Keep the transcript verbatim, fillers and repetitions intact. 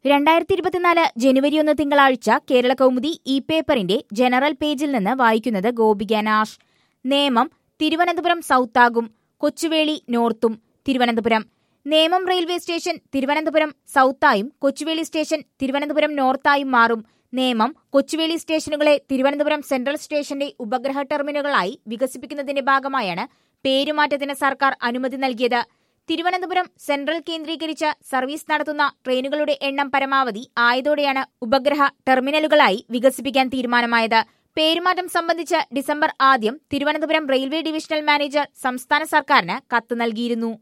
രണ്ടായിരത്തി ഇരുപത്തിനാല് ജനുവരി ഒന്ന് തിങ്കളാഴ്ച കേരള കൗമുദി ഇ പേപ്പറിന്റെ ജനറൽ പേജിൽ നിന്ന് വായിക്കുന്നത് ഗോപിക നാഷ്. നേമം തിരുവനന്തപുരം സൗത്താകും, കൊച്ചുവേളി നോർത്തും. തിരുവനന്തപുരം നേമം റെയിൽവേ സ്റ്റേഷൻ തിരുവനന്തപുരം സൗത്തായും കൊച്ചുവേളി സ്റ്റേഷൻ തിരുവനന്തപുരം നോർത്തായും മാറും. നേമം കൊച്ചുവേളി സ്റ്റേഷനുകളെ തിരുവനന്തപുരം സെൻട്രൽ സ്റ്റേഷന്റെ ഉപഗ്രഹ ടെർമിനലുകളായി വികസിപ്പിക്കുന്നതിന്റെ ഭാഗമായാണ് പേരുമാറ്റത്തിന് സർക്കാർ അനുമതി നൽകിയത്. തിരുവനന്തപുരം സെൻട്രൽ കേന്ദ്രീകരിച്ച് സർവീസ് നടത്തുന്ന ട്രെയിനുകളുടെ എണ്ണം പരമാവധി ആയതോടെയാണ് ഉപഗ്രഹ ടെർമിനലുകളായി വികസിപ്പിക്കാൻ തീരുമാനമായത്. പേരുമാറ്റം സംബന്ധിച്ച് ഡിസംബർ ആദ്യം തിരുവനന്തപുരം റെയിൽവേ ഡിവിഷണൽ മാനേജർ സംസ്ഥാന സർക്കാരിന് കത്ത് നൽകിയിരുന്നു.